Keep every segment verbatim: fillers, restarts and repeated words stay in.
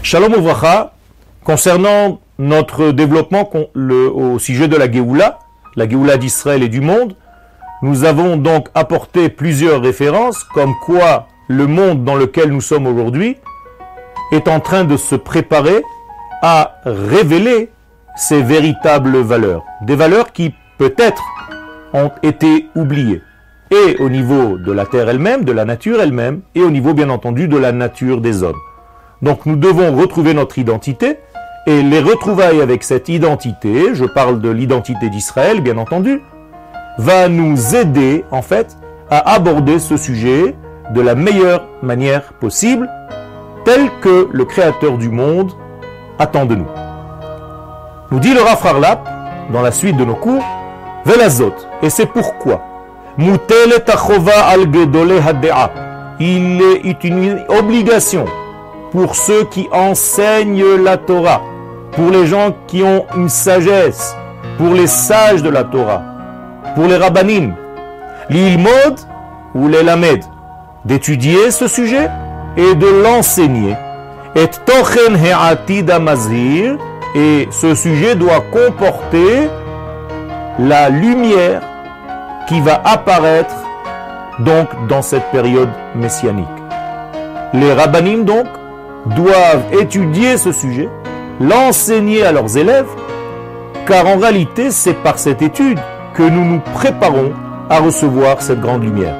Shalom Uvracha, concernant notre développement le, au sujet de la Géoula, la Géoula d'Israël et du monde, nous avons donc apporté plusieurs références comme quoi le monde dans lequel nous sommes aujourd'hui est en train de se préparer à révéler ses véritables valeurs. Des valeurs qui peut-être ont été oubliées. Et au niveau de la terre elle-même, de la nature elle-même, et au niveau bien entendu de la nature des hommes. Donc nous devons retrouver notre identité, et les retrouvailles avec cette identité, je parle de l'identité d'Israël bien entendu, va nous aider en fait à aborder ce sujet de la meilleure manière possible, tel que le Créateur du monde attend de nous. Nous dit le Rav Harlap, dans la suite de nos cours, Velazot, et c'est pourquoi Mutelet achova al gedolei hadea. Il est une obligation pour ceux qui enseignent la Torah, pour les gens qui ont une sagesse, pour les sages de la Torah, pour les rabbanim, l'ilmod ou les lamed, d'étudier ce sujet et de l'enseigner. Et tochen he'atid amazir, et ce sujet doit comporter la lumière qui va apparaître donc dans cette période messianique. Les rabbanim donc doivent étudier ce sujet, l'enseigner à leurs élèves, car en réalité c'est par cette étude que nous nous préparons à recevoir cette grande lumière.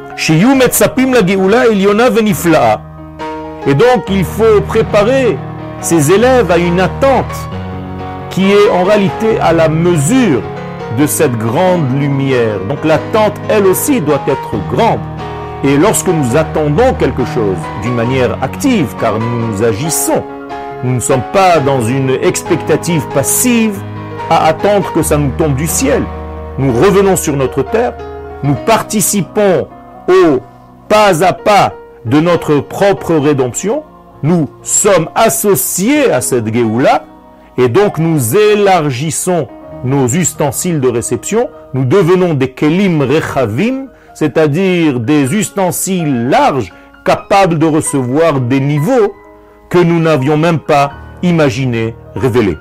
Et donc il faut préparer ses élèves à une attente qui est en réalité à la mesure de cette grande lumière. Donc l'attente, elle aussi, doit être grande. Et lorsque nous attendons quelque chose d'une manière active, car nous agissons, nous ne sommes pas dans une expectative passive à attendre que ça nous tombe du ciel. Nous revenons sur notre terre, nous participons au pas à pas de notre propre rédemption, nous sommes associés à cette Géoula, et donc nous élargissons nos ustensiles de réception, nous devenons des kelim rechavim, c'est-à-dire des ustensiles larges, capables de recevoir des niveaux que nous n'avions même pas imaginé révéler.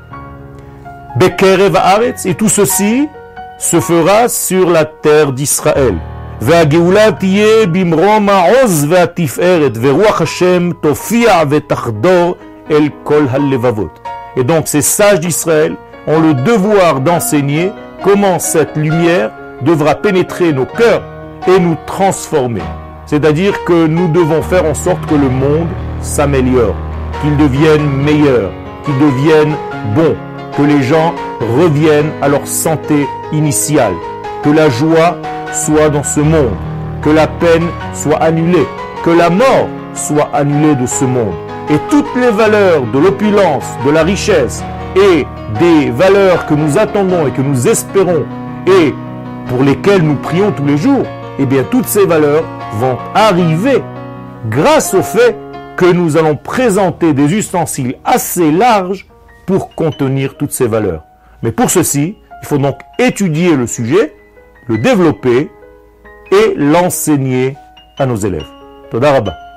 Bekerev haaretz, et tout ceci se fera sur la terre d'Israël. והגאולה תהיה במרום העוז והתפארת ורוח השם תופיע ותחדור אל כל הלבבות. Et donc ces sages d'Israël ont le devoir d'enseigner comment cette lumière devra pénétrer nos cœurs et nous transformer. C'est-à-dire que nous devons faire en sorte que le monde s'améliore, qu'il devienne meilleur, qu'il devienne bon, que les gens reviennent à leur santé initiale, que la joie soit dans ce monde, que la peine soit annulée, que la mort soit annulée de ce monde. Et toutes les valeurs de l'opulence, de la richesse et des valeurs que nous attendons et que nous espérons et pour lesquelles nous prions tous les jours, eh bien toutes ces valeurs vont arriver grâce au fait que nous allons présenter des ustensiles assez larges pour contenir toutes ces valeurs. Mais pour ceci, il faut donc étudier le sujet, le développer et l'enseigner à nos élèves. Toda Rabba.